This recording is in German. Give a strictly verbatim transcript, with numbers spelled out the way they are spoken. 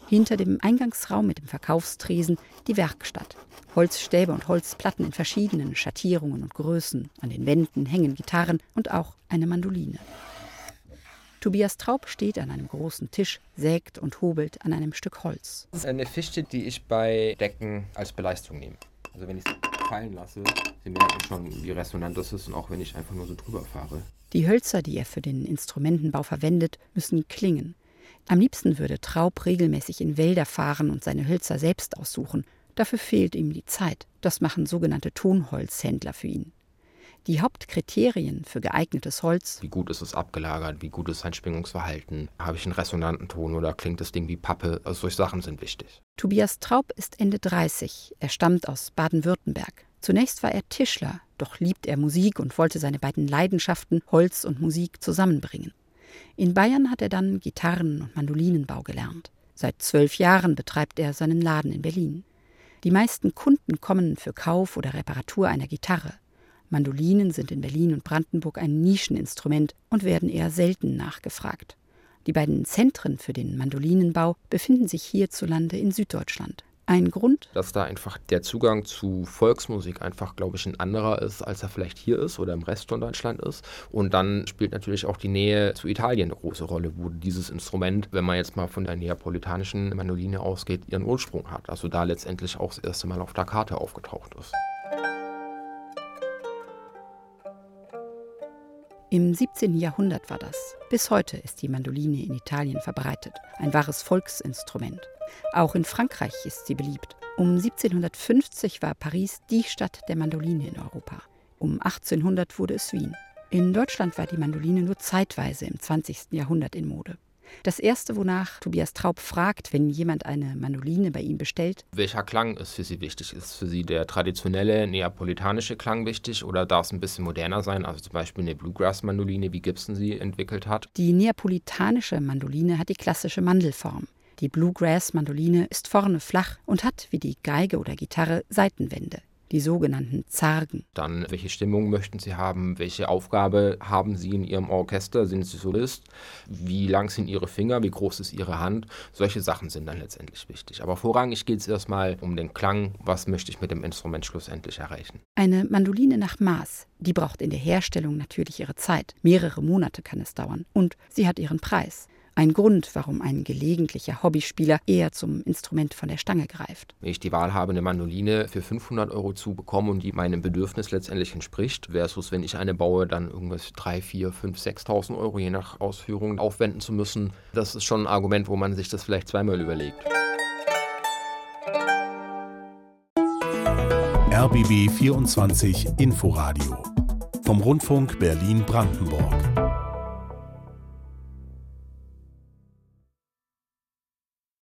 Hinter dem Eingangsraum mit dem Verkaufstresen die Werkstatt. Holzstäbe und Holzplatten in verschiedenen Schattierungen und Größen. An den Wänden hängen Gitarren und auch eine Mandoline. Tobias Traub steht an einem großen Tisch, sägt und hobelt an einem Stück Holz. Das ist eine Fichte, die ich bei Decken als Beleistung nehme. Also wenn ich es fallen lasse, Sie merken schon, wie resonant das ist und auch wenn ich einfach nur so drüber fahre. Die Hölzer, die er für den Instrumentenbau verwendet, müssen klingen. Am liebsten würde Traub regelmäßig in Wälder fahren und seine Hölzer selbst aussuchen. Dafür fehlt ihm die Zeit. Das machen sogenannte Tonholzhändler für ihn. Die Hauptkriterien für geeignetes Holz: Wie gut ist es abgelagert, wie gut ist sein Schwingungsverhalten, habe ich einen resonanten Ton oder klingt das Ding wie Pappe, also solche Sachen sind wichtig. Tobias Traub ist Ende dreißig, er stammt aus Baden-Württemberg. Zunächst war er Tischler, doch liebt er Musik und wollte seine beiden Leidenschaften, Holz und Musik, zusammenbringen. In Bayern hat er dann Gitarren- und Mandolinenbau gelernt. Seit zwölf Jahren betreibt er seinen Laden in Berlin. Die meisten Kunden kommen für Kauf oder Reparatur einer Gitarre. Mandolinen sind in Berlin und Brandenburg ein Nischeninstrument und werden eher selten nachgefragt. Die beiden Zentren für den Mandolinenbau befinden sich hierzulande in Süddeutschland. Ein Grund? Dass da einfach der Zugang zu Volksmusik einfach, glaube ich, ein anderer ist, als er vielleicht hier ist oder im Rest von Deutschland ist. Und dann spielt natürlich auch die Nähe zu Italien eine große Rolle, wo dieses Instrument, wenn man jetzt mal von der neapolitanischen Mandoline ausgeht, ihren Ursprung hat. Also da letztendlich auch das erste Mal auf der Karte aufgetaucht ist. Im siebzehnten Jahrhundert war das. Bis heute ist die Mandoline in Italien verbreitet. Ein wahres Volksinstrument. Auch in Frankreich ist sie beliebt. Um siebzehnhundertfünfzig war Paris die Stadt der Mandoline in Europa. Um achtzehnhundert wurde es Wien. In Deutschland war die Mandoline nur zeitweise im zwanzigsten Jahrhundert in Mode. Das Erste, wonach Tobias Traub fragt, wenn jemand eine Mandoline bei ihm bestellt: Welcher Klang ist für Sie wichtig? Ist für Sie der traditionelle neapolitanische Klang wichtig oder darf es ein bisschen moderner sein? Also zum Beispiel eine Bluegrass-Mandoline, wie Gibson sie entwickelt hat. Die neapolitanische Mandoline hat die klassische Mandelform. Die Bluegrass-Mandoline ist vorne flach und hat, wie die Geige oder Gitarre, Seitenwände, die sogenannten Zargen. Dann, welche Stimmung möchten Sie haben? Welche Aufgabe haben Sie in Ihrem Orchester? Sind Sie Solist? Wie lang sind Ihre Finger? Wie groß ist Ihre Hand? Solche Sachen sind dann letztendlich wichtig. Aber vorrangig geht es erstmal um den Klang. Was möchte ich mit dem Instrument schlussendlich erreichen? Eine Mandoline nach Maß, die braucht in der Herstellung natürlich ihre Zeit. Mehrere Monate kann es dauern. Und sie hat ihren Preis. Ein Grund, warum ein gelegentlicher Hobbyspieler eher zum Instrument von der Stange greift. Wenn ich die Wahl habe, eine Mandoline für fünfhundert Euro zu bekommen und die meinem Bedürfnis letztendlich entspricht, versus wenn ich eine baue, dann irgendwas drei, vier, fünf, sechstausend Euro je nach Ausführung aufwenden zu müssen, das ist schon ein Argument, wo man sich das vielleicht zweimal überlegt. R B B vierundzwanzig Inforadio vom Rundfunk Berlin-Brandenburg.